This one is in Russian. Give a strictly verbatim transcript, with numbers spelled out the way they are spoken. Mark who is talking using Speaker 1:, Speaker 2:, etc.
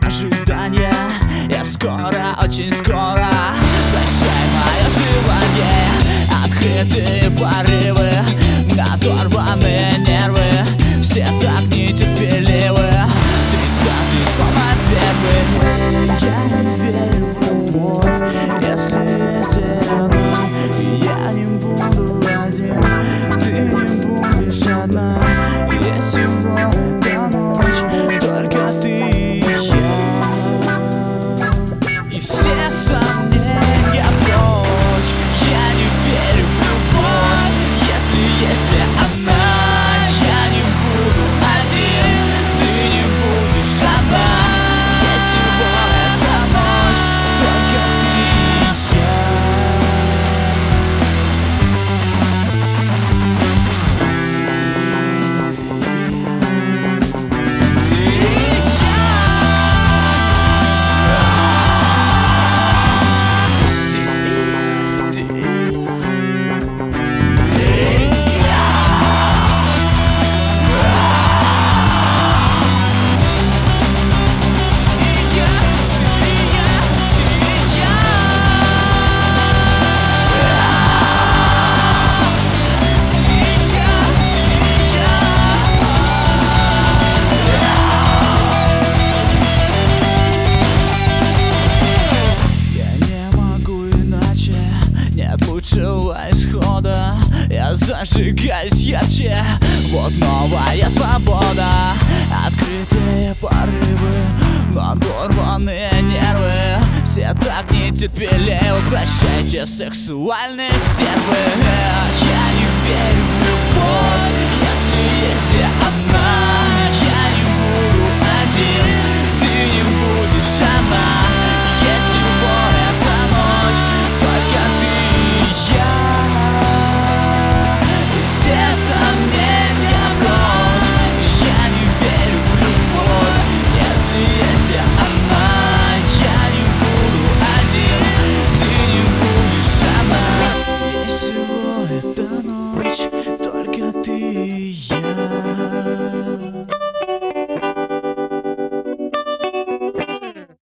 Speaker 1: ожидания. Я скоро, очень скоро. Прощай, мое желание. Открытые порывы, оторванные нервы, все так нетерпеливы. Тридцатый словно первый. Я не верю в любовь, если есть она. Я не буду один, ты не будешь одна. Есть всего эта ночь, только ты и я. И все сомнения прочь. Я не верю в любовь, если есть она. Я не буду один, ты не будешь одна. Есть всего эта ночь, только ты и нет лучшего исхода. Я зажигаюсь ярче. Вот новая свобода. Открытые порывы, надорванные нервы, все так нетерпеливы. Прощайте, сексуальные стервы. Я не верю в любовь, если есть она. Я не буду один, ты не будешь она. Есть всего эта ночь, только ты и я. И все сомнения прочь. Я не верю в любовь, если есть она. Я не буду один, ты не будешь она. Есть всего эта ночь,